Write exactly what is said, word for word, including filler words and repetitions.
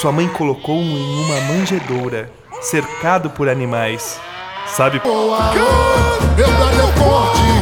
Sua mãe colocou-o em uma manjedoura, cercado por animais. Sabe? Boa, verdade é forte.